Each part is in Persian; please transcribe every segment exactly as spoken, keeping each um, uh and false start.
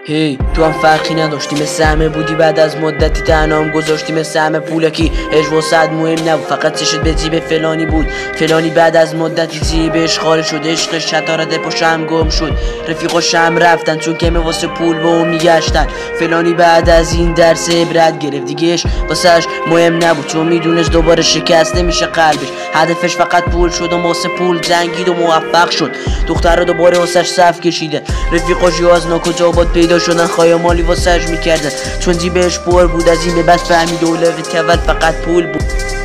هی تو هم فرقی نداشتی، مثل همه بودی، بعد از مدتی تنهام گذاشتی مثل همه. پولکی هج و صد مهم نبود، فقط چشت به جیب فلانی بود. فلانی بعد از مدتی جیبش خالی شد، عشقش شطارده پشم گم شد. رفیقاش هم رفتن چون که واسه پول به اون میگشتن. فلانی بعد از این درس عبرت گرفت، دیگهش واسهش مهم نبود چون میدونست دوباره شکست نمیشه قلبش. هدفش فقط پول شد و واسه پول جنگید و موفق شد. دختر دوباره واسش صف کشیده، رفیقاش از ناکجا باد پیدا شدن، خایمالی واسش میکردن چون جیبش پر بود. از این به بعد فهمید اولویت اول فقط پول بود.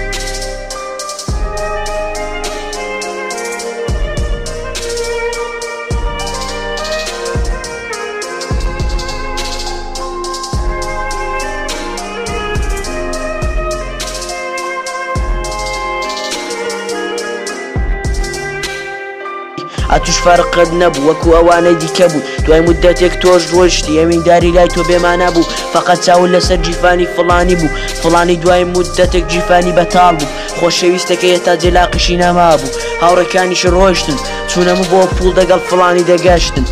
اتوش فرقت نبود وکو اوانه دیکه بود. دوای مدت یک توش روشتی امین داری لای تو به من نبود، فقط چاول لسر جیفانی فلانی بود. فلانی دوای مدت یک جیفانی بتال بود، خوشویسته که تا جلاقشی نما بود. هاورکانیش روشتن چونمو با پول دقل فلانی دگشتن.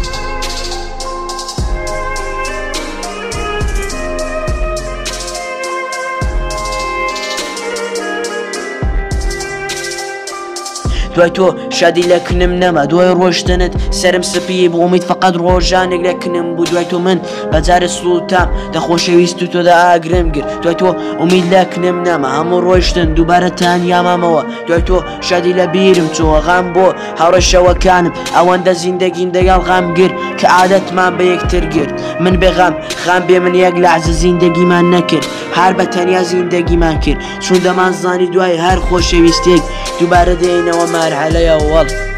دوای تو شادی لکنم نما، دوای روشتنت سرم سپیه با امید فقط روشانک لکنم بود. دوای تو من بجار سلوتم ده خوشویست تو ده آگرم گر. دوای تو امید لکنم نما، همو روشتن دوباره تنیا ماما. دوای تو شادی لبیرم تو غم بو هاور شوکانم، اوان ده زندگین دگل غم گر که عادت من به یک تر گرد. من به غم غم به من یک لحظه زندگی من نکرد، هر بتنیا زندگی من کرد چون ده من زانی دوای هر خوشویست یک دوباره دینه و مرحله اول.